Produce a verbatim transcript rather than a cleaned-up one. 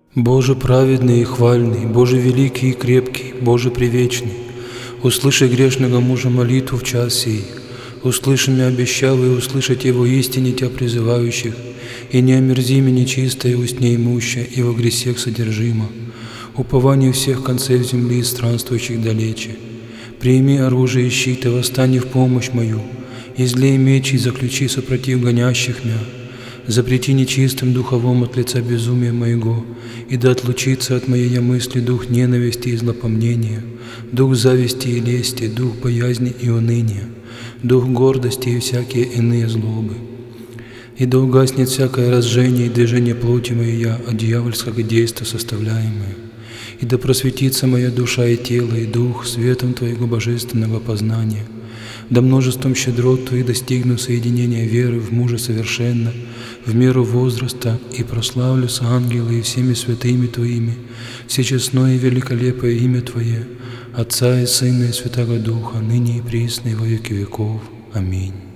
Боже праведный и хвальный, Боже великий и крепкий, Боже привечный, услыши грешного мужа молитву в час сей, услыши меня обещавый услышать его истине Тебя призывающих, и не омерзи меня нечистое устне имуща, и во гресех содержимо, упование всех концев земли и странствующих далече. Прими оружие и щит, и восстань в помощь мою, излей меч и заключи сопротив гонящих мя. Запрети нечистым духовом от лица безумия моего, и да отлучится от моей я мысли дух ненависти и злопомнения, дух зависти и лести, дух боязни и уныния, дух гордости и всякие иные злобы. И да угаснет всякое разжение и движение плоти моей я от дьявольского действа составляемое, и да просветится моя душа и тело, и дух светом Твоего божественного познания, да множеством щедрот Твоих достигну соединения веры в мужа совершенно, в меру возраста, и прославлю с ангелы и всеми святыми Твоими, всечестное и великолепое имя Твое, Отца и Сына и Святого Духа, ныне и присно и во веки веков. Аминь.